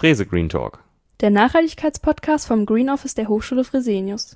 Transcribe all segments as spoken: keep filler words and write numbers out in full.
Frese Green Talk, der Nachhaltigkeitspodcast vom Green Office der Hochschule Fresenius.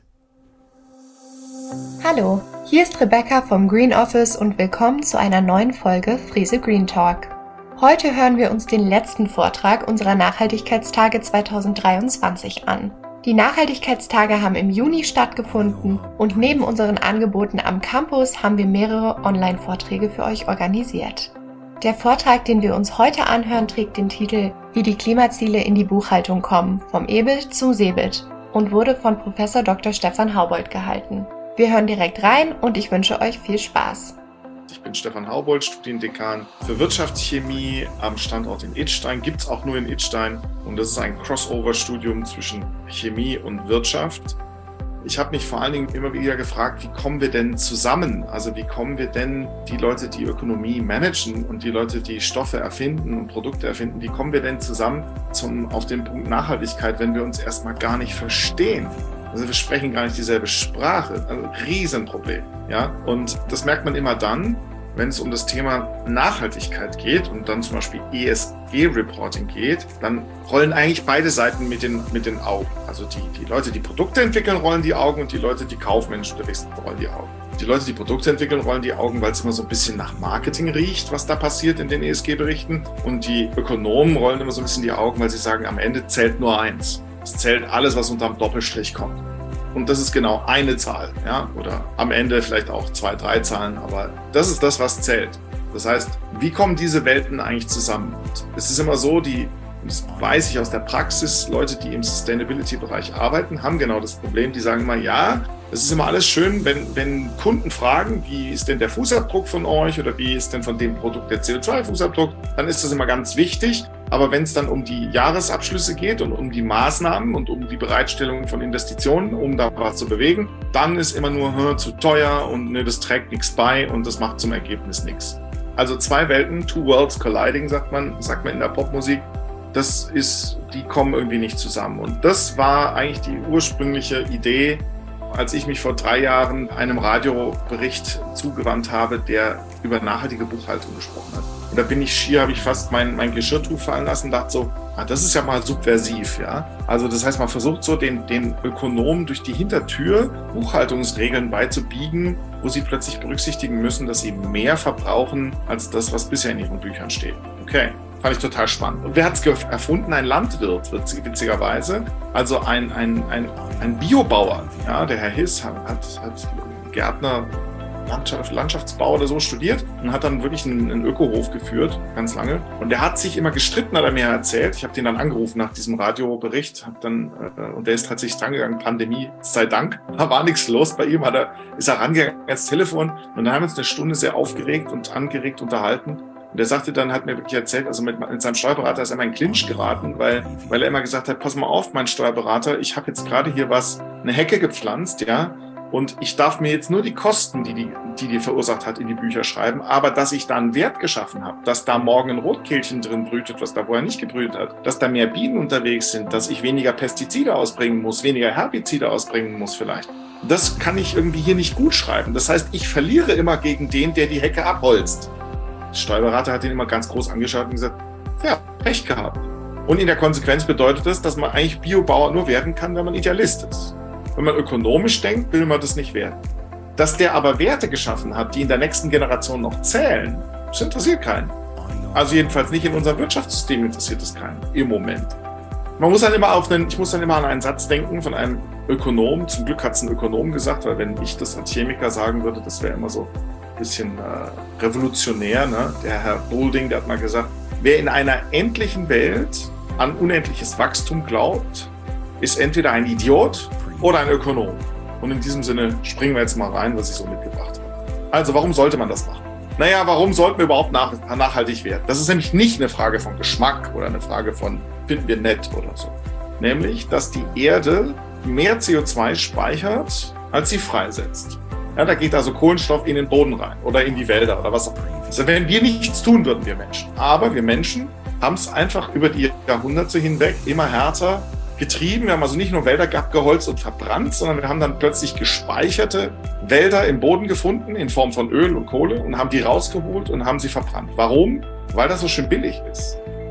Hallo, hier ist Rebecca vom Green Office und willkommen zu einer neuen Folge Frese Green Talk. Heute hören wir uns den letzten Vortrag unserer Nachhaltigkeitstage zweitausenddreiundzwanzig an. Die Nachhaltigkeitstage haben im Juni stattgefunden und neben unseren Angeboten am Campus haben wir mehrere Online-Vorträge für euch organisiert. Der Vortrag, den wir uns heute anhören, trägt den Titel Wie die Klimaziele in die Buchhaltung kommen, vom EBIT zum SEBIT und wurde von Professor Doktor Stefan Haubold gehalten. Wir hören direkt rein und ich wünsche euch viel Spaß. Ich bin Stefan Haubold, Studiendekan für Wirtschaftschemie am Standort in Idstein. Gibt es auch nur in Idstein und das ist ein Crossover-Studium zwischen Chemie und Wirtschaft. Ich habe mich vor allen Dingen immer wieder gefragt, wie kommen wir denn zusammen? Also wie kommen wir denn die Leute, die Ökonomie managen und die Leute, die Stoffe erfinden und Produkte erfinden, wie kommen wir denn zusammen zum, auf den Punkt Nachhaltigkeit, wenn wir uns erstmal gar nicht verstehen? Also wir sprechen gar nicht dieselbe Sprache, also ein Riesenproblem. Ja? Und das merkt man immer dann, wenn es um das Thema Nachhaltigkeit geht und dann zum Beispiel E S G-Reporting geht, dann rollen eigentlich beide Seiten mit den, mit den Augen. Also die, die Leute, die Produkte entwickeln, rollen die Augen und die Leute, die Kaufmenschen unterwegs sind, rollen die Augen. Die Leute, die Produkte entwickeln, rollen die Augen, weil es immer so ein bisschen nach Marketing riecht, was da passiert in den E S G-Berichten. Und die Ökonomen rollen immer so ein bisschen die Augen, weil sie sagen, am Ende zählt nur eins. Es zählt alles, was unterm Doppelstrich kommt. Und das ist genau eine Zahl, ja, oder am Ende vielleicht auch zwei, drei Zahlen, aber das ist das, was zählt. Das heißt, wie kommen diese Welten eigentlich zusammen? Es ist immer so, die, das weiß ich aus der Praxis, Leute, die im Sustainability-Bereich arbeiten, haben genau das Problem, die sagen immer, ja, es ist immer alles schön, wenn, wenn Kunden fragen, wie ist denn der Fußabdruck von euch oder wie ist denn von dem Produkt der C O zwei Fußabdruck, dann ist das immer ganz wichtig. Aber wenn es dann um die Jahresabschlüsse geht und um die Maßnahmen und um die Bereitstellung von Investitionen, um da was zu bewegen, dann ist immer nur hm, zu teuer und ne, das trägt nichts bei und das macht zum Ergebnis nichts. Also zwei Welten, two worlds colliding, sagt man, sagt man in der Popmusik. Das ist, die kommen irgendwie nicht zusammen. Und das war eigentlich die ursprüngliche Idee, als ich mich vor drei Jahren einem Radiobericht zugewandt habe, der über nachhaltige Buchhaltung gesprochen hat. Und da bin ich schier, habe ich fast mein, mein Geschirrtuch fallen lassen und dachte so, ah, das ist ja mal subversiv, ja. Also das heißt, man versucht so den, den Ökonomen durch die Hintertür Buchhaltungsregeln beizubiegen, wo sie plötzlich berücksichtigen müssen, dass sie mehr verbrauchen als das, was bisher in ihren Büchern steht. Okay. Fand ich total spannend. Und wer hat es erfunden? Ein Landwirt, witzigerweise. Also ein, ein, ein, ein Biobauer. Ja, der Herr Hiss hat, hat, hat Gärtner, Landschaft, Landschaftsbau oder so studiert und hat dann wirklich einen, einen Ökohof geführt, ganz lange. Und der hat sich immer gestritten, hat er mir erzählt. Ich habe den dann angerufen nach diesem Radiobericht. Hab dann, äh, und der ist tatsächlich drangegangen, Pandemie sei Dank. Da war nichts los bei ihm, hat er, ist er rangegangen ans Telefon. Und dann haben wir uns eine Stunde sehr aufgeregt und angeregt unterhalten. Und er sagte dann, hat mir wirklich erzählt, also mit, mit seinem Steuerberater ist er immer in Clinch geraten, weil, weil er immer gesagt hat, pass mal auf, mein Steuerberater, ich habe jetzt gerade hier was, eine Hecke gepflanzt, ja, und ich darf mir jetzt nur die Kosten, die die, die, die verursacht hat, in die Bücher schreiben, aber dass ich da einen Wert geschaffen habe, dass da morgen ein Rotkehlchen drin brütet, was da vorher nicht gebrütet hat, dass da mehr Bienen unterwegs sind, dass ich weniger Pestizide ausbringen muss, weniger Herbizide ausbringen muss vielleicht. Das kann ich irgendwie hier nicht gut schreiben. Das heißt, ich verliere immer gegen den, der die Hecke abholzt. Der Steuerberater hat ihn immer ganz groß angeschaut und gesagt, ja, Pech gehabt. Und in der Konsequenz bedeutet das, dass man eigentlich Biobauer nur werden kann, wenn man Idealist ist. Wenn man ökonomisch denkt, will man das nicht werden. Dass der aber Werte geschaffen hat, die in der nächsten Generation noch zählen, das interessiert keinen. Also jedenfalls nicht in unserem Wirtschaftssystem interessiert es keinen, im Moment. Man muss dann immer auf einen, ich muss dann immer an einen Satz denken von einem Ökonom. Zum Glück hat es ein Ökonom gesagt, weil wenn ich das als Chemiker sagen würde, das wäre immer so bisschen äh, revolutionär, ne? Der Herr Boulding, der hat mal gesagt, wer in einer endlichen Welt an unendliches Wachstum glaubt, ist entweder ein Idiot oder ein Ökonom. Und in diesem Sinne springen wir jetzt mal rein, was ich so mitgebracht habe. Also, warum sollte man das machen? Naja, warum sollten wir überhaupt nach, nachhaltig werden? Das ist nämlich nicht eine Frage von Geschmack oder eine Frage von, finden wir nett oder so. Nämlich, dass die Erde mehr C O zwei speichert, als sie freisetzt. Ja, da geht also Kohlenstoff in den Boden rein oder in die Wälder oder was auch immer. Also wenn wir nichts tun würden, wir Menschen. Aber wir Menschen haben es einfach über die Jahrhunderte hinweg immer härter getrieben. Wir haben also nicht nur Wälder abgeholzt und verbrannt, sondern wir haben dann plötzlich gespeicherte Wälder im Boden gefunden in Form von Öl und Kohle und haben die rausgeholt und haben sie verbrannt. Warum? Weil das so schön billig ist.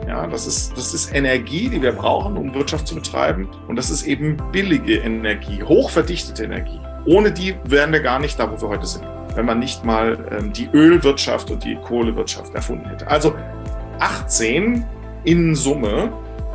Ja, das ist, das ist Energie, die wir brauchen, um Wirtschaft zu betreiben. Und das ist eben billige Energie, hochverdichtete Energie. Ohne die wären wir gar nicht da, wo wir heute sind, wenn man nicht mal ähm, die Ölwirtschaft und die Kohlewirtschaft erfunden hätte. Also achtzehn in Summe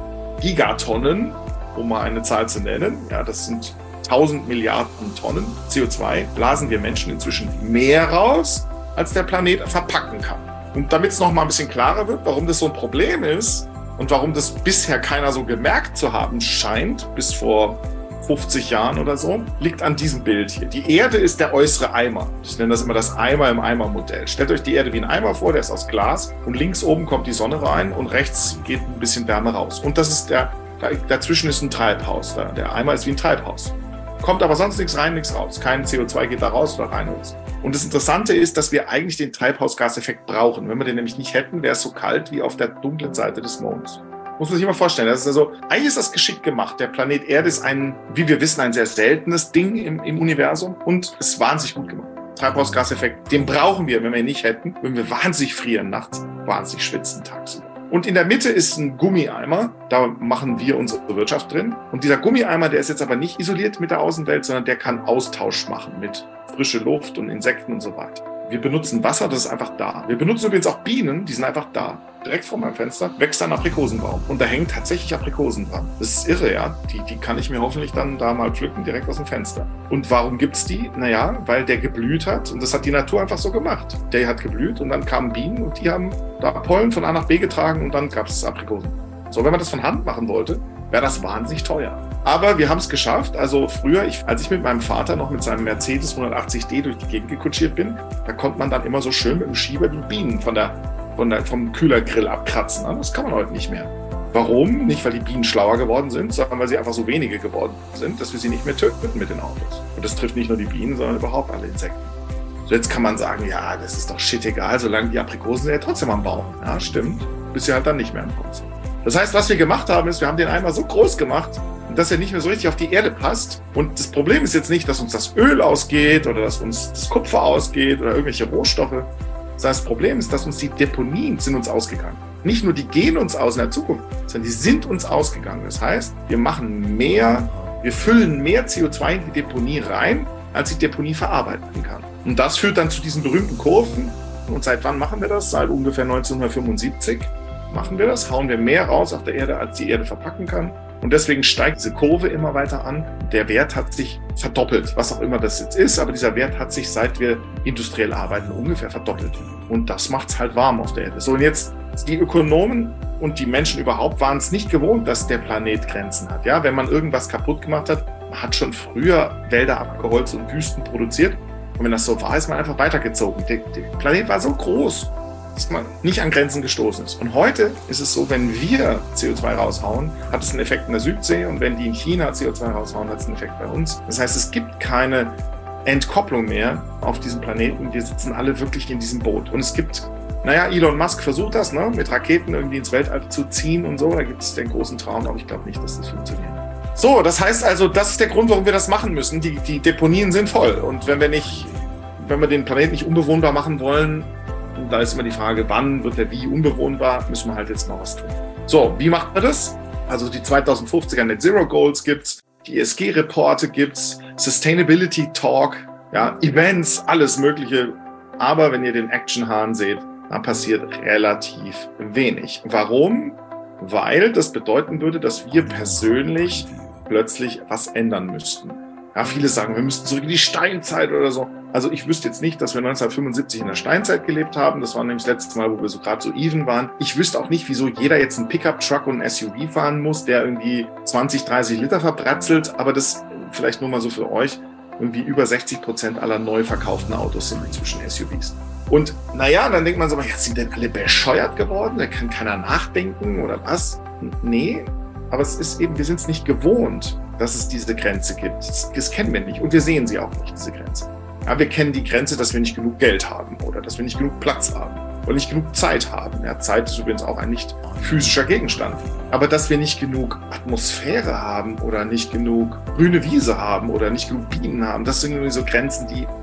Gigatonnen, um mal eine Zahl zu nennen, ja, das sind tausend Milliarden Tonnen C O zwei, blasen wir Menschen inzwischen mehr raus, als der Planet verpacken kann. Und damit es noch mal ein bisschen klarer wird, warum das so ein Problem ist und warum das bisher keiner so gemerkt zu haben scheint, bis vor fünfzig Jahren oder so, liegt an diesem Bild hier. Die Erde ist der äußere Eimer. Ich nenne das immer das Eimer im Eimer-Modell. Stellt euch die Erde wie ein Eimer vor, der ist aus Glas und links oben kommt die Sonne rein und rechts geht ein bisschen Wärme raus. Und das ist der, dazwischen ist ein Treibhaus. Der Eimer ist wie ein Treibhaus. Kommt aber sonst nichts rein, nichts raus. Kein C O zwei geht da raus oder rein. Und das Interessante ist, dass wir eigentlich den Treibhausgaseffekt brauchen. Wenn wir den nämlich nicht hätten, wäre es so kalt wie auf der dunklen Seite des Monds. Muss man sich mal vorstellen. Das ist also, eigentlich ist das geschickt gemacht. Der Planet Erde ist ein, wie wir wissen, ein sehr seltenes Ding im, im Universum und es ist wahnsinnig gut gemacht. Treibhausgaseffekt, den brauchen wir, wenn wir ihn nicht hätten, wenn wir wahnsinnig frieren nachts, wahnsinnig schwitzen tagsüber. Und in der Mitte ist ein Gummieimer, da machen wir unsere Wirtschaft drin. Und dieser Gummieimer, der ist jetzt aber nicht isoliert mit der Außenwelt, sondern der kann Austausch machen mit frische Luft und Insekten und so weiter. Wir benutzen Wasser, das ist einfach da. Wir benutzen übrigens auch Bienen, die sind einfach da. Direkt vor meinem Fenster wächst ein Aprikosenbaum und da hängen tatsächlich Aprikosen dran. Das ist irre, ja. Die, die kann ich mir hoffentlich dann da mal pflücken, direkt aus dem Fenster. Und warum gibt's die? Naja, weil der geblüht hat und das hat die Natur einfach so gemacht. Der hat geblüht und dann kamen Bienen und die haben da Pollen von A nach B getragen und dann gab's Aprikosen. So, wenn man das von Hand machen wollte, wäre das wahnsinnig teuer. Aber wir haben es geschafft. Also früher, ich, als ich mit meinem Vater noch mit seinem Mercedes hundertachtzig D durch die Gegend gekutschiert bin, da konnte man dann immer so schön mit dem Schieber die Bienen von der, von der, vom Kühlergrill abkratzen. Das kann man heute nicht mehr. Warum? Nicht, weil die Bienen schlauer geworden sind, sondern weil sie einfach so wenige geworden sind, dass wir sie nicht mehr töten mit den Autos. Und das trifft nicht nur die Bienen, sondern überhaupt alle Insekten. So, jetzt kann man sagen, ja, das ist doch shit egal, solange die Aprikosen sind ja trotzdem am Baum. Ja, stimmt. Bis sie halt dann nicht mehr am Baum sind. Das heißt, was wir gemacht haben, ist, wir haben den Eimer so groß gemacht, dass er nicht mehr so richtig auf die Erde passt. Und das Problem ist jetzt nicht, dass uns das Öl ausgeht oder dass uns das Kupfer ausgeht oder irgendwelche Rohstoffe. Sondern das Problem ist, dass uns die Deponien sind uns ausgegangen. Nicht nur die gehen uns aus in der Zukunft, sondern die sind uns ausgegangen. Das heißt, wir machen mehr, wir füllen mehr C O zwei in die Deponie rein, als die Deponie verarbeiten kann. Und das führt dann zu diesen berühmten Kurven. Und seit wann machen wir das? Seit ungefähr neunzehnhundertfünfundsiebzig. Machen wir das, hauen wir mehr raus auf der Erde, als die Erde verpacken kann. Und deswegen steigt diese Kurve immer weiter an. Der Wert hat sich verdoppelt, was auch immer das jetzt ist. Aber dieser Wert hat sich, seit wir industriell arbeiten, ungefähr verdoppelt. Und das macht's halt warm auf der Erde. So, und jetzt, die Ökonomen und die Menschen überhaupt waren es nicht gewohnt, dass der Planet Grenzen hat. Ja, wenn man irgendwas kaputt gemacht hat, man hat schon früher Wälder abgeholzt und Wüsten produziert. Und wenn das so war, ist man einfach weitergezogen. Der, der Planet war so groß, dass man nicht an Grenzen gestoßen ist. Und heute ist es so, wenn wir C O zwei raushauen, hat es einen Effekt in der Südsee und wenn die in China C O zwei raushauen, hat es einen Effekt bei uns. Das heißt, es gibt keine Entkopplung mehr auf diesem Planeten. Wir sitzen alle wirklich in diesem Boot. Und es gibt, naja, Elon Musk versucht das, ne, mit Raketen irgendwie ins Weltall zu ziehen und so. Da gibt es den großen Traum, aber ich glaube nicht, dass das funktioniert. So, das heißt also, das ist der Grund, warum wir das machen müssen. Die, die Deponien sind voll. Und wenn wir nicht, wenn wir den Planeten nicht unbewohnbar machen wollen, und da ist immer die Frage, wann wird der wie unbewohnbar, müssen wir halt jetzt mal was tun. So, wie macht man das? Also die zweitausendfünfziger Net Zero Goals gibt's, die E S G-Reporte gibt's, Sustainability Talk, ja, Events, alles Mögliche. Aber wenn ihr den Action-Hahn seht, dann passiert relativ wenig. Warum? Weil das bedeuten würde, dass wir persönlich plötzlich was ändern müssten. Ja, viele sagen, wir müssten zurück in die Steinzeit oder so. Also ich wüsste jetzt nicht, dass wir neunzehnhundertfünfundsiebzig in der Steinzeit gelebt haben. Das war nämlich das letzte Mal, wo wir so gerade so even waren. Ich wüsste auch nicht, wieso jeder jetzt einen Pickup-Truck und ein S U V fahren muss, der irgendwie zwanzig, dreißig Liter verbratzelt. Aber das vielleicht nur mal so für euch. Irgendwie über sechzig Prozent aller neu verkauften Autos sind inzwischen S U Vs. Und naja, dann denkt man so, ja, sind denn alle bescheuert geworden? Da kann keiner nachdenken oder was? Nee, aber es ist eben, wir sind es nicht gewohnt, dass es diese Grenze gibt. Das, das kennen wir nicht und wir sehen sie auch nicht, diese Grenze. Ja, wir kennen die Grenze, dass wir nicht genug Geld haben oder dass wir nicht genug Platz haben oder nicht genug Zeit haben. Ja, Zeit ist übrigens auch ein nicht physischer Gegenstand. Aber dass wir nicht genug Atmosphäre haben oder nicht genug grüne Wiese haben oder nicht genug Bienen haben, das sind irgendwie so Grenzen, die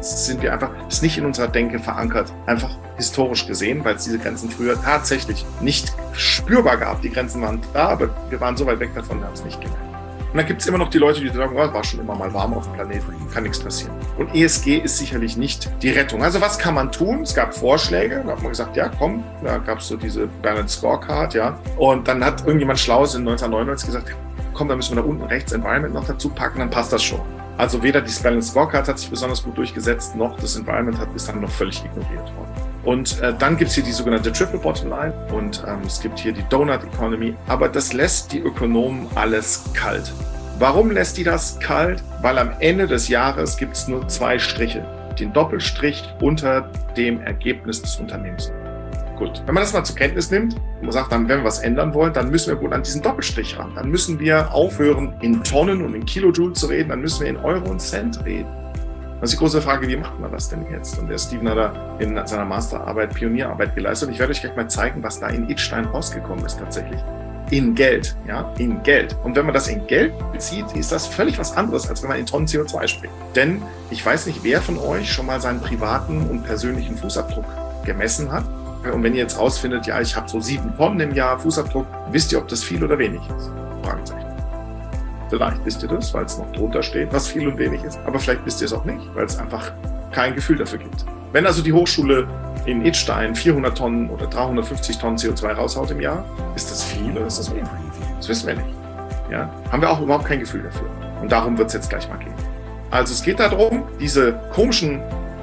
sind wir einfach, ist nicht in unserer Denke verankert. Einfach historisch gesehen, weil es diese Grenzen früher tatsächlich nicht spürbar gab. Die Grenzen waren da, aber wir waren so weit weg davon, wir haben es nicht gemerkt. Und dann gibt es immer noch die Leute, die sagen, oh, war schon immer mal warm auf dem Planeten, kann nichts passieren. Und E S G ist sicherlich nicht die Rettung. Also was kann man tun? Es gab Vorschläge, da hat man gesagt, ja komm, da gab es so diese Balanced Scorecard, ja. Und dann hat irgendjemand Schlaues in neunzehnhundertneunundneunzig gesagt, komm, da müssen wir da unten rechts Environment noch dazu packen, dann passt das schon. Also weder die Balanced Scorecard hat sich besonders gut durchgesetzt, noch das Environment hat ist dann noch völlig ignoriert worden. Und äh, dann gibt's hier die sogenannte Triple Bottom Line und ähm, es gibt hier die Donut Economy, aber das lässt die Ökonomen alles kalt. Warum lässt die das kalt? Weil am Ende des Jahres gibt's nur zwei Striche, den Doppelstrich unter dem Ergebnis des Unternehmens. Gut, wenn man das mal zur Kenntnis nimmt und man sagt, dann, wenn wir was ändern wollen, dann müssen wir wohl an diesen Doppelstrich ran. Dann müssen wir aufhören, in Tonnen und in Kilojoule zu reden, dann müssen wir in Euro und Cent reden. Das ist die große Frage, wie macht man das denn jetzt? Und der Steven hat da in seiner Masterarbeit Pionierarbeit geleistet. Und ich werde euch gleich mal zeigen, was da in Idstein rausgekommen ist tatsächlich. In Geld, ja, in Geld. Und wenn man das in Geld bezieht, ist das völlig was anderes, als wenn man in Tonnen C O zwei spricht. Denn ich weiß nicht, wer von euch schon mal seinen privaten und persönlichen Fußabdruck gemessen hat. Und wenn ihr jetzt rausfindet, ja, ich habe so sieben Tonnen im Jahr Fußabdruck, wisst ihr, ob das viel oder wenig ist? Fragezeichen. Vielleicht wisst ihr das, weil es noch drunter steht, was viel und wenig ist. Aber vielleicht wisst ihr es auch nicht, weil es einfach kein Gefühl dafür gibt. Wenn also die Hochschule in Idstein vierhundert Tonnen oder dreihundertfünfzig Tonnen C O zwei raushaut im Jahr, ist das viel oder ist das wenig? Das wissen wir nicht. Ja? Haben wir auch überhaupt kein Gefühl dafür. Und darum wird es jetzt gleich mal gehen. Also es geht darum, diese komischen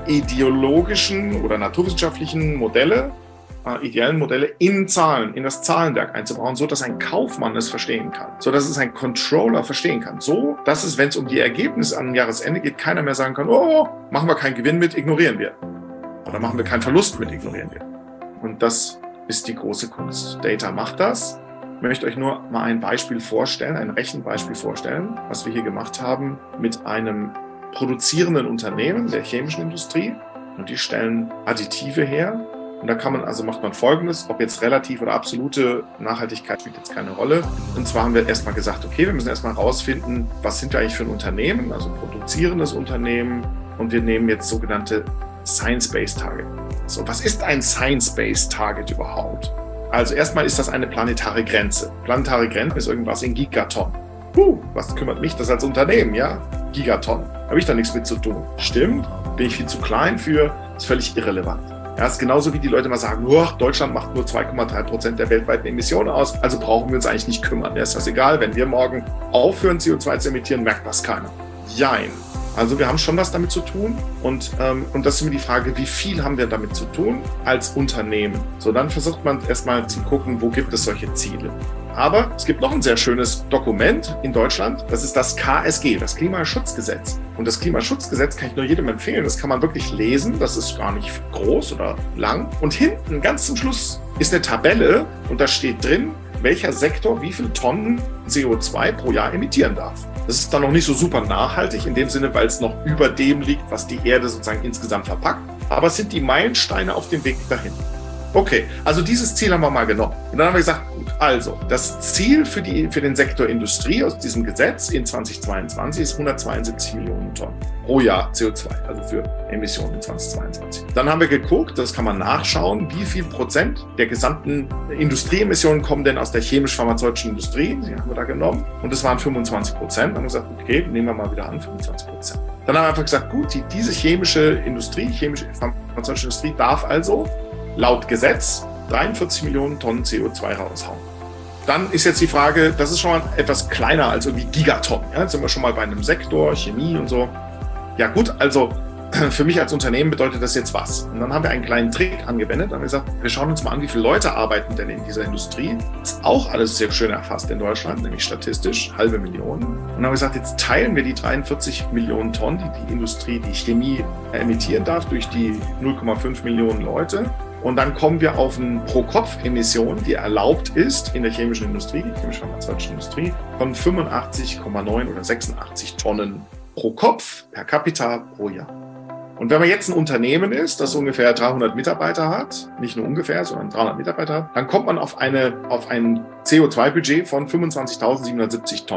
ideologischen oder naturwissenschaftlichen Modelle, äh, ideellen Modelle in Zahlen, in das Zahlenwerk einzubauen, so dass ein Kaufmann es verstehen kann, so dass es ein Controller verstehen kann, so dass es, wenn es um die Ergebnisse am Jahresende geht, keiner mehr sagen kann, oh, machen wir keinen Gewinn mit, ignorieren wir. Oder machen wir keinen Verlust mit, ignorieren wir. Und das ist die große Kunst. Data macht das. Ich möchte euch nur mal ein Beispiel vorstellen, ein Rechenbeispiel vorstellen, was wir hier gemacht haben mit einem produzierenden Unternehmen der chemischen Industrie. Und die stellen Additive her. Und da kann man, also macht man Folgendes, ob jetzt relativ oder absolute Nachhaltigkeit spielt jetzt keine Rolle. Und zwar haben wir erstmal gesagt, okay, wir müssen erstmal rausfinden, was sind wir eigentlich für ein Unternehmen, also produzierendes Unternehmen. Und wir nehmen jetzt sogenannte Science-Based Target. So, was ist ein Science-Based Target überhaupt? Also erstmal ist das eine planetare Grenze. Planetare Grenze ist irgendwas in Gigatonnen. Puh, was kümmert mich das als Unternehmen, ja? Gigatonnen. Habe ich da nichts mit zu tun. Stimmt, bin ich viel zu klein für, ist völlig irrelevant. Ja, ist genauso wie die Leute mal sagen, oh, Deutschland macht nur zwei Komma drei Prozent der weltweiten Emissionen aus, also brauchen wir uns eigentlich nicht kümmern. Ja, ist das egal, wenn wir morgen aufhören, C O zwei zu emittieren, merkt das keiner. Jein. Also wir haben schon was damit zu tun und, ähm, und das ist immer die Frage, wie viel haben wir damit zu tun als Unternehmen? So, dann versucht man erstmal zu gucken, wo gibt es solche Ziele. Aber es gibt noch ein sehr schönes Dokument in Deutschland, das ist das K S G, das Klimaschutzgesetz. Und das Klimaschutzgesetz kann ich nur jedem empfehlen, das kann man wirklich lesen, das ist gar nicht groß oder lang. Und hinten, ganz zum Schluss, ist eine Tabelle und da steht drin, welcher Sektor wie viele Tonnen C O zwei pro Jahr emittieren darf. Das ist dann noch nicht so super nachhaltig, in dem Sinne, weil es noch über dem liegt, was die Erde sozusagen insgesamt verpackt. Aber es sind die Meilensteine auf dem Weg dahin. Okay, also dieses Ziel haben wir mal genommen. Und dann haben wir gesagt, gut, also das Ziel für, die, für den Sektor Industrie aus diesem Gesetz in zweitausendzweiundzwanzig ist hundertzweiundsiebzig Millionen Tonnen pro Jahr C O zwei, also für Emissionen in zweitausendzweiundzwanzig. Dann haben wir geguckt, das kann man nachschauen, wie viel Prozent der gesamten Industrieemissionen kommen denn aus der chemisch-pharmazeutischen Industrie. Die haben wir da genommen. Und das waren fünfundzwanzig Prozent. Dann haben wir gesagt, okay, nehmen wir mal wieder an, fünfundzwanzig Prozent. Dann haben wir einfach gesagt, gut, die, diese chemische Industrie, chemische pharmazeutische Industrie darf also laut Gesetz dreiundvierzig Millionen Tonnen C O zwei raushauen. Dann ist jetzt die Frage, das ist schon mal etwas kleiner als irgendwie Gigatonnen. Ja, jetzt sind wir schon mal bei einem Sektor, Chemie und so. Ja gut, also für mich als Unternehmen bedeutet das jetzt was? Und dann haben wir einen kleinen Trick angewendet. Dann haben wir gesagt, wir schauen uns mal an, wie viele Leute arbeiten denn in dieser Industrie. Das ist auch alles sehr schön erfasst in Deutschland, nämlich statistisch, halbe Million. Und dann haben wir gesagt, jetzt teilen wir die dreiundvierzig Millionen Tonnen, die die Industrie, die Chemie emittieren darf, durch die null Komma fünf Millionen Leute. Und dann kommen wir auf eine Pro-Kopf-Emission, die erlaubt ist in der chemischen Industrie, chemisch-pharmazeutischen Industrie, von fünfundachtzig Komma neun oder sechsundachtzig Tonnen pro Kopf, per Capita pro Jahr. Und wenn man jetzt ein Unternehmen ist, das ungefähr dreihundert Mitarbeiter hat, nicht nur ungefähr, sondern dreihundert Mitarbeiter hat, dann kommt man auf, eine, auf ein C O zwei Budget von fünfundzwanzigtausendsiebenhundertsiebzig Tonnen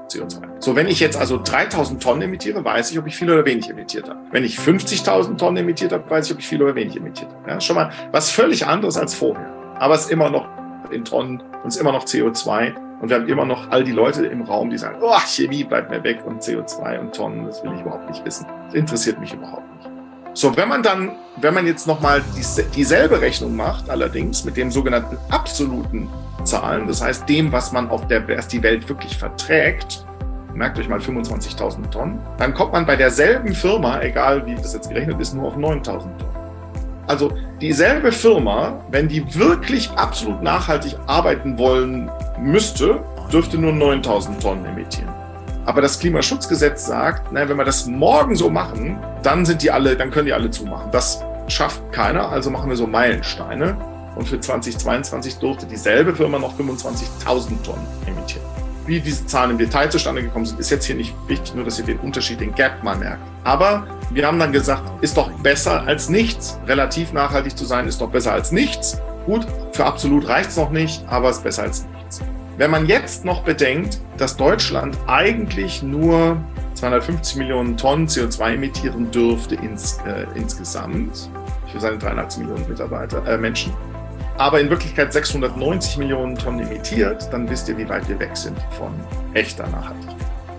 C O zwei. So, wenn ich jetzt also dreitausend Tonnen emittiere, weiß ich, ob ich viel oder wenig emittiert habe. Wenn ich fünfzigtausend Tonnen emittiert habe, weiß ich, ob ich viel oder wenig emittiert habe. Ja, schon mal was völlig anderes als vorher. Aber es ist immer noch in Tonnen und es ist immer noch C O zwei. Und wir haben immer noch all die Leute im Raum, die sagen, oh, Chemie bleibt mir weg und C O zwei und Tonnen, das will ich überhaupt nicht wissen. Das interessiert mich überhaupt nicht. So, wenn man dann, wenn man jetzt nochmal dieselbe Rechnung macht, allerdings mit dem sogenannten absoluten Zahlen, das heißt dem, was man auf der, was die Welt wirklich verträgt, merkt euch mal fünfundzwanzigtausend Tonnen, dann kommt man bei derselben Firma, egal wie das jetzt gerechnet ist, nur auf neuntausend Tonnen. Also dieselbe Firma, wenn die wirklich absolut nachhaltig arbeiten wollen müsste, dürfte nur neuntausend Tonnen emittieren. Aber das Klimaschutzgesetz sagt, na, wenn wir das morgen so machen, dann sind die alle, dann können die alle zumachen. Das schafft keiner, also machen wir so Meilensteine. Und für zweitausendzweiundzwanzig durfte dieselbe Firma noch fünfundzwanzigtausend Tonnen emittieren. Wie diese Zahlen im Detail zustande gekommen sind, ist jetzt hier nicht wichtig, nur dass ihr den Unterschied, den Gap mal merkt. Aber wir haben dann gesagt, ist doch besser als nichts. Relativ nachhaltig zu sein, ist doch besser als nichts. Gut, für absolut reicht es noch nicht, aber es ist besser als nichts. Wenn man jetzt noch bedenkt, dass Deutschland eigentlich nur zweihundertfünfzig Millionen Tonnen C O zwei emittieren dürfte ins, äh, insgesamt für seine dreiundachtzig Millionen Mitarbeiter, äh, Menschen, aber in Wirklichkeit sechshundertneunzig Millionen Tonnen emittiert, dann wisst ihr, wie weit wir weg sind von echter Nachhaltigkeit.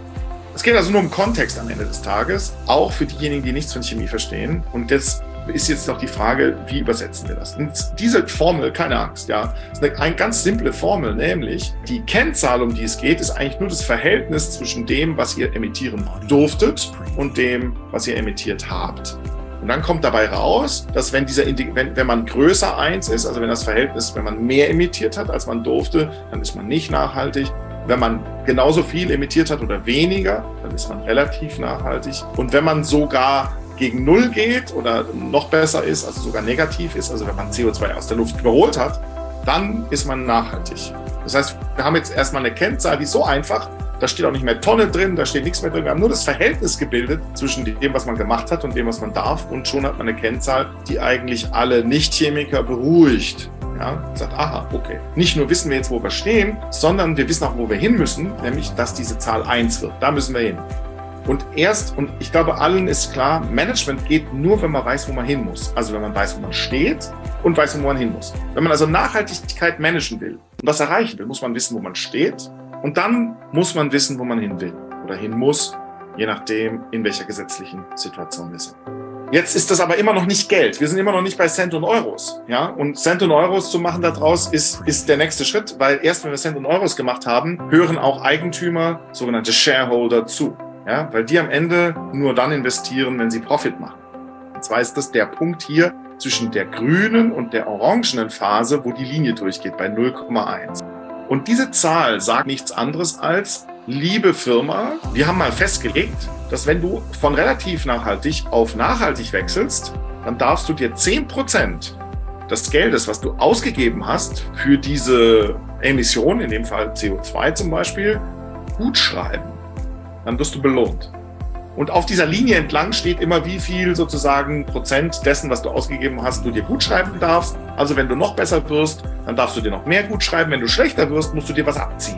Es geht also nur um Kontext am Ende des Tages, auch für diejenigen, die nichts von Chemie verstehen. Und das ist jetzt noch die Frage, wie übersetzen wir das? Und diese Formel, keine Angst, ja, ist eine, eine ganz simple Formel, nämlich die Kennzahl, um die es geht, ist eigentlich nur das Verhältnis zwischen dem, was ihr emittieren durftet und dem, was ihr emittiert habt. Und dann kommt dabei raus, dass wenn, dieser, wenn, wenn man größer eins ist, also wenn das Verhältnis, wenn man mehr emittiert hat, als man durfte, dann ist man nicht nachhaltig. Wenn man genauso viel emittiert hat oder weniger, dann ist man relativ nachhaltig. Und wenn man sogar gegen Null geht oder noch besser ist, also sogar negativ ist, also wenn man C O zwei aus der Luft überholt hat, dann ist man nachhaltig. Das heißt, wir haben jetzt erstmal eine Kennzahl, die ist so einfach, da steht auch nicht mehr Tonne drin, da steht nichts mehr drin. Wir haben nur das Verhältnis gebildet zwischen dem, was man gemacht hat und dem, was man darf. Und schon hat man eine Kennzahl, die eigentlich alle Nichtchemiker beruhigt. Ja, sagt, aha, okay. Nicht nur wissen wir jetzt, wo wir stehen, sondern wir wissen auch, wo wir hin müssen, nämlich, dass diese Zahl eins wird. Da müssen wir hin. Und erst, und ich glaube, allen ist klar, Management geht nur, wenn man weiß, wo man hin muss. Also wenn man weiß, wo man steht und weiß, wo man hin muss. Wenn man also Nachhaltigkeit managen will und das erreichen will, muss man wissen, wo man steht. Und dann muss man wissen, wo man hin will oder hin muss, je nachdem, in welcher gesetzlichen Situation wir sind. Jetzt ist das aber immer noch nicht Geld. Wir sind immer noch nicht bei Cent und Euros. Ja? Und Cent und Euros zu machen daraus ist, ist der nächste Schritt, weil erst wenn wir Cent und Euros gemacht haben, hören auch Eigentümer, sogenannte Shareholder, zu. Ja? Weil die am Ende nur dann investieren, wenn sie Profit machen. Und zwar ist das der Punkt hier zwischen der grünen und der orangenen Phase, wo die Linie durchgeht, bei null Komma eins. Und diese Zahl sagt nichts anderes als, liebe Firma, wir haben mal festgelegt, dass wenn du von relativ nachhaltig auf nachhaltig wechselst, dann darfst du dir zehn Prozent des Geldes, was du ausgegeben hast für diese Emission, in dem Fall C O zwei zum Beispiel, gut schreiben. Dann wirst du belohnt. Und auf dieser Linie entlang steht immer, wie viel sozusagen Prozent dessen, was du ausgegeben hast, du dir gut schreiben darfst. Also wenn du noch besser wirst, dann darfst du dir noch mehr gut schreiben. Wenn du schlechter wirst, musst du dir was abziehen.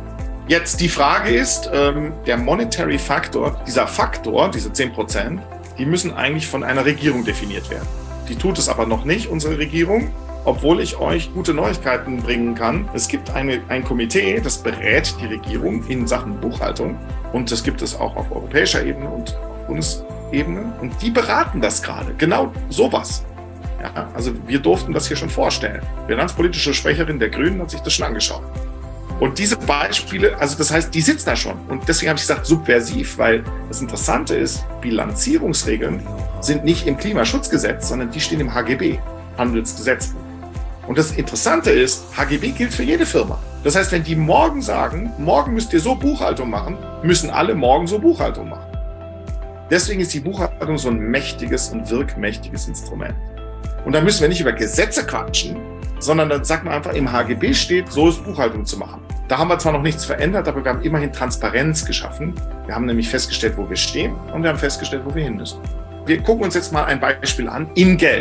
Jetzt die Frage ist, ähm, der Monetary Factor, dieser Faktor, diese zehn Prozent, die müssen eigentlich von einer Regierung definiert werden. Die tut es aber noch nicht, unsere Regierung, obwohl ich euch gute Neuigkeiten bringen kann. Es gibt eine, ein Komitee, das berät die Regierung in Sachen Buchhaltung. Und das gibt es auch auf europäischer Ebene und auf Bundesebene. Und die beraten das gerade. Genau sowas. Ja, also wir durften das hier schon vorstellen. Die finanzpolitische Sprecherin der Grünen hat sich das schon angeschaut. Und diese Beispiele, also das heißt, die sitzen da schon. Und deswegen habe ich gesagt, subversiv, weil das Interessante ist, Bilanzierungsregeln sind nicht im Klimaschutzgesetz, sondern die stehen im H G B, Handelsgesetzbuch. Und das Interessante ist, H G B gilt für jede Firma. Das heißt, wenn die morgen sagen, morgen müsst ihr so Buchhaltung machen, müssen alle morgen so Buchhaltung machen. Deswegen ist die Buchhaltung so ein mächtiges und wirkmächtiges Instrument. Und da müssen wir nicht über Gesetze quatschen, sondern dann sagt man einfach, im H G B steht, so ist Buchhaltung zu machen. Da haben wir zwar noch nichts verändert, aber wir haben immerhin Transparenz geschaffen. Wir haben nämlich festgestellt, wo wir stehen und wir haben festgestellt, wo wir hin müssen. Wir gucken uns jetzt mal ein Beispiel an, in Geld.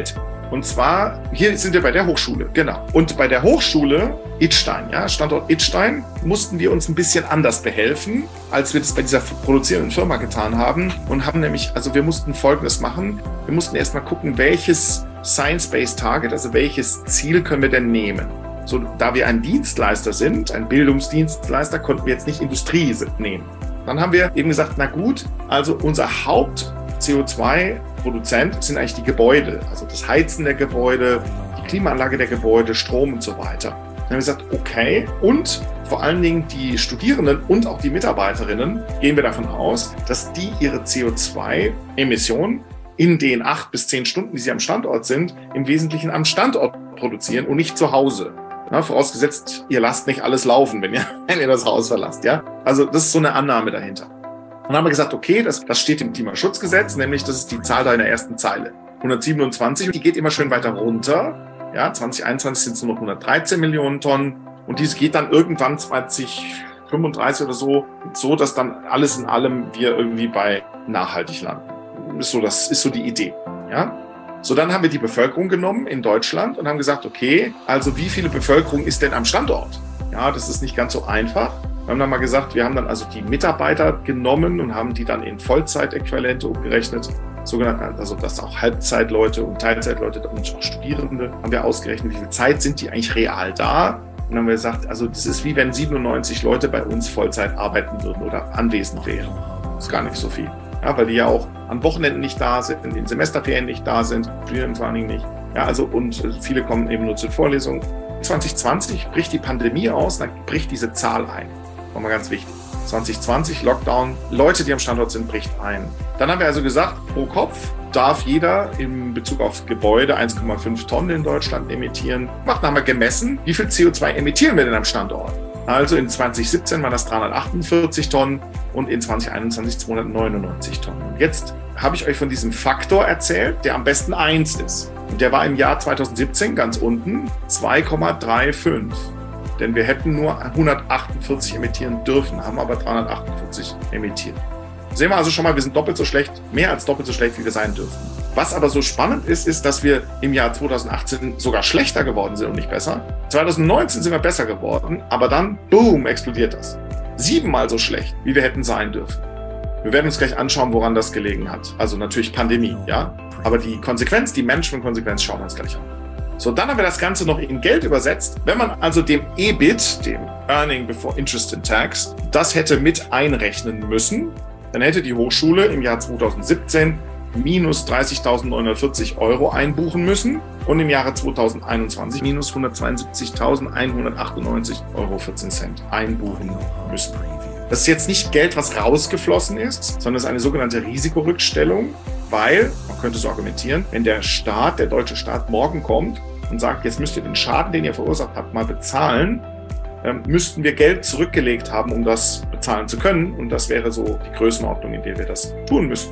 Und zwar, hier sind wir bei der Hochschule, genau. Und bei der Hochschule Idstein, ja, Standort Idstein, mussten wir uns ein bisschen anders behelfen, als wir das bei dieser produzierenden Firma getan haben. Und haben nämlich, also wir mussten Folgendes machen. Wir mussten erstmal gucken, welches Science-Based Target, also welches Ziel können wir denn nehmen. So, da wir ein Dienstleister sind, ein Bildungsdienstleister, konnten wir jetzt nicht Industrie nehmen. Dann haben wir eben gesagt, na gut, also unser Haupt-C O zwei Produzent sind eigentlich die Gebäude, also das Heizen der Gebäude, die Klimaanlage der Gebäude, Strom und so weiter. Dann haben wir gesagt, okay, und vor allen Dingen die Studierenden und auch die Mitarbeiterinnen, gehen wir davon aus, dass die ihre C O zwei Emissionen in den acht bis zehn Stunden, die sie am Standort sind, im Wesentlichen am Standort produzieren und nicht zu Hause. Ja, vorausgesetzt, ihr lasst nicht alles laufen, wenn ihr, wenn ihr das Haus verlasst. Ja? Also das ist so eine Annahme dahinter. Und dann haben wir gesagt, okay, das, das steht im Klimaschutzgesetz, nämlich das ist die Zahl da in der ersten Zeile. hundertsiebenundzwanzig, und die geht immer schön weiter runter. Ja, zwanzig einundzwanzig sind es nur noch hundertdreizehn Millionen Tonnen. Und dies geht dann irgendwann zwanzig fünfunddreißig oder so, so dass dann alles in allem wir irgendwie bei nachhaltig landen. Ist so, das ist so die Idee. Ja? So, dann haben wir die Bevölkerung genommen in Deutschland und haben gesagt, okay, also wie viele Bevölkerung ist denn am Standort? Ja, das ist nicht ganz so einfach. Wir haben dann mal gesagt, wir haben dann also die Mitarbeiter genommen und haben die dann in Vollzeitäquivalente umgerechnet. Sogenannte, also das auch Halbzeitleute und Teilzeitleute und auch Studierende haben wir ausgerechnet, wie viel Zeit sind die eigentlich real da? Und dann haben wir gesagt, also das ist wie wenn siebenundneunzig Leute bei uns Vollzeit arbeiten würden oder anwesend wären. Das ist gar nicht so viel. Ja, weil die ja auch an Wochenenden nicht da sind, in den Semesterferien nicht da sind, studieren vor allen Dingen nicht. Ja, also und viele kommen eben nur zur Vorlesung. zwanzig zwanzig bricht die Pandemie aus, dann bricht diese Zahl ein. War mal ganz wichtig. zwanzig zwanzig, Lockdown, Leute, die am Standort sind, bricht ein. Dann haben wir also gesagt, pro Kopf darf jeder in Bezug auf Gebäude eins Komma fünf Tonnen in Deutschland emittieren. Dann haben wir gemessen, wie viel C O zwei emittieren wir denn am Standort? Also in zwanzig siebzehn waren das dreihundertachtundvierzig Tonnen und in zwanzig einundzwanzig zweihundertneunundneunzig Tonnen. Und jetzt habe ich euch von diesem Faktor erzählt, der am besten eins ist. Und der war im Jahr zweitausendsiebzehn ganz unten zwei Komma fünfunddreißig. Denn wir hätten nur hundertachtundvierzig emittieren dürfen, haben aber dreihundertachtundvierzig emittiert. Sehen wir also schon mal, wir sind doppelt so schlecht, mehr als doppelt so schlecht, wie wir sein dürfen. Was aber so spannend ist, ist, dass wir im Jahr zweitausendachtzehn sogar schlechter geworden sind und nicht besser. zweitausendneunzehn sind wir besser geworden, aber dann, boom, explodiert das. Siebenmal so schlecht, wie wir hätten sein dürfen. Wir werden uns gleich anschauen, woran das gelegen hat. Also natürlich Pandemie, ja. Aber die Konsequenz, die Management-Konsequenz schauen wir uns gleich an. So, dann haben wir das Ganze noch in Geld übersetzt. Wenn man also dem E B I T, dem Earning Before Interest and Tax, das hätte mit einrechnen müssen, dann hätte die Hochschule im Jahr zweitausendsiebzehn minus dreißigtausendneunhundertvierzig Euro einbuchen müssen und im Jahre zweitausendeinundzwanzig minus hundertzweiundsiebzigtausendeinhundertachtundneunzig Euro vierzehn Cent einbuchen müssen. Das ist jetzt nicht Geld, was rausgeflossen ist, sondern es ist eine sogenannte Risikorückstellung, weil, man könnte so argumentieren, wenn der Staat, der deutsche Staat morgen kommt und sagt, jetzt müsst ihr den Schaden, den ihr verursacht habt, mal bezahlen, ähm, müssten wir Geld zurückgelegt haben, um das bezahlen zu können. Und das wäre so die Größenordnung, in der wir das tun müssen.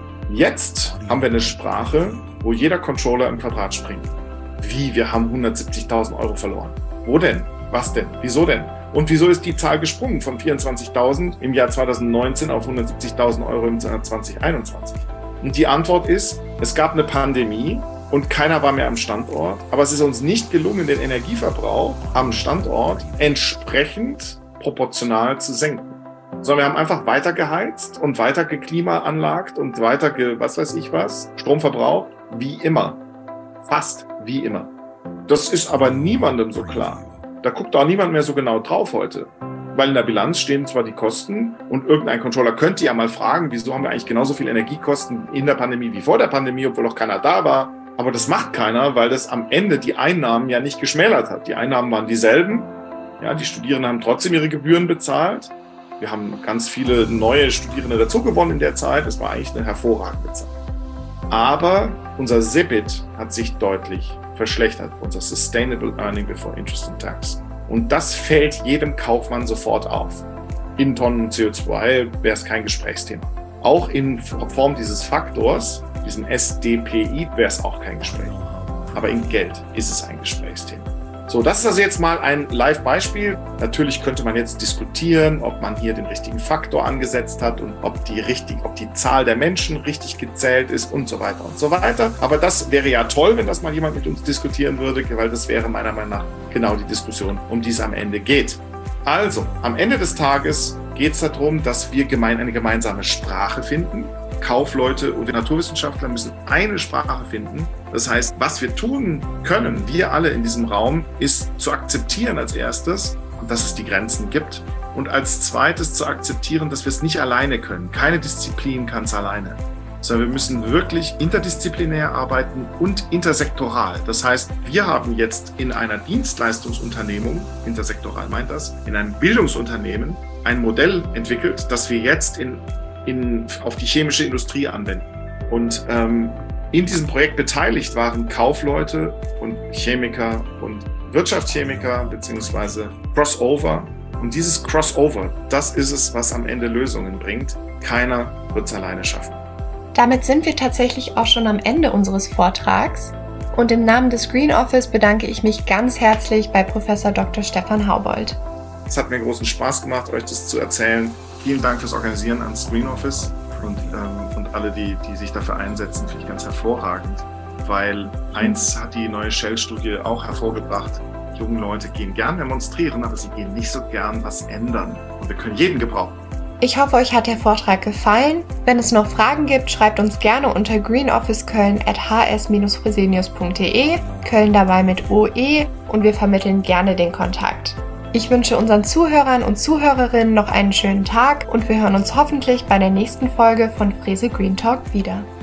Jetzt haben wir eine Sprache, wo jeder Controller im Quadrat springt. Wie, wir haben hundertsiebzigtausend Euro verloren. Wo denn? Was denn? Wieso denn? Und wieso ist die Zahl gesprungen von vierundzwanzigtausend im Jahr zweitausendneunzehn auf hundertsiebzigtausend Euro im Jahr zweitausendeinundzwanzig? Und die Antwort ist, es gab eine Pandemie und keiner war mehr am Standort. Aber es ist uns nicht gelungen, den Energieverbrauch am Standort entsprechend proportional zu senken. Sondern wir haben einfach weiter geheizt und weiter geklimaanlagt und weiter ge, was weiß ich was, Strom verbraucht, wie immer. Fast wie immer. Das ist aber niemandem so klar. Da guckt auch niemand mehr so genau drauf heute. Weil in der Bilanz stehen zwar die Kosten und irgendein Controller könnte ja mal fragen, wieso haben wir eigentlich genauso viel Energiekosten in der Pandemie wie vor der Pandemie, obwohl auch keiner da war. Aber das macht keiner, weil das am Ende die Einnahmen ja nicht geschmälert hat. Die Einnahmen waren dieselben. Ja, die Studierenden haben trotzdem ihre Gebühren bezahlt. Wir haben ganz viele neue Studierende dazu gewonnen in der Zeit. Es war eigentlich eine hervorragende Zeit. Aber unser S I B I T hat sich deutlich verschlechtert, unser Sustainable Earning Before Interest and Tax. Und das fällt jedem Kaufmann sofort auf. In Tonnen C O zwei wäre es kein Gesprächsthema. Auch in Form dieses Faktors, diesen S D P I, wäre es auch kein Gespräch. Aber in Geld ist es ein Gesprächsthema. So, das ist also jetzt mal ein Live-Beispiel. Natürlich könnte man jetzt diskutieren, ob man hier den richtigen Faktor angesetzt hat und ob die, richtig, ob die Zahl der Menschen richtig gezählt ist und so weiter und so weiter. Aber das wäre ja toll, wenn das mal jemand mit uns diskutieren würde, weil das wäre meiner Meinung nach genau die Diskussion, um die es am Ende geht. Also, am Ende des Tages geht es darum, dass wir gemein, eine gemeinsame Sprache finden. Kaufleute und die Naturwissenschaftler müssen eine Sprache finden. Das heißt, was wir tun können, wir alle in diesem Raum, ist zu akzeptieren als erstes, dass es die Grenzen gibt. Und als zweites zu akzeptieren, dass wir es nicht alleine können. Keine Disziplin kann es alleine. Sondern wir müssen wirklich interdisziplinär arbeiten und intersektoral. Das heißt, wir haben jetzt in einer Dienstleistungsunternehmung, intersektoral meint das, in einem Bildungsunternehmen ein Modell entwickelt, das wir jetzt in In, auf die chemische Industrie anwenden. Und ähm, in diesem Projekt beteiligt waren Kaufleute und Chemiker und Wirtschaftschemiker beziehungsweise Crossover. Und dieses Crossover, das ist es, was am Ende Lösungen bringt. Keiner wird es alleine schaffen. Damit sind wir tatsächlich auch schon am Ende unseres Vortrags. Und im Namen des Green Office bedanke ich mich ganz herzlich bei Professor Doktor Stefan Haubold. Es hat mir großen Spaß gemacht, euch das zu erzählen. Vielen Dank fürs Organisieren ans Green Office und, ähm, und alle, die, die sich dafür einsetzen, finde ich ganz hervorragend. Weil eins hat die neue Shell-Studie auch hervorgebracht. Junge Leute gehen gern demonstrieren, aber sie gehen nicht so gern was ändern. Und wir können jeden gebrauchen. Ich hoffe, euch hat der Vortrag gefallen. Wenn es noch Fragen gibt, schreibt uns gerne unter greenofficeköln at h s fresenius punkt d e, Köln dabei mit O E, und wir vermitteln gerne den Kontakt. Ich wünsche unseren Zuhörern und Zuhörerinnen noch einen schönen Tag und wir hören uns hoffentlich bei der nächsten Folge von Frese Green Talk wieder.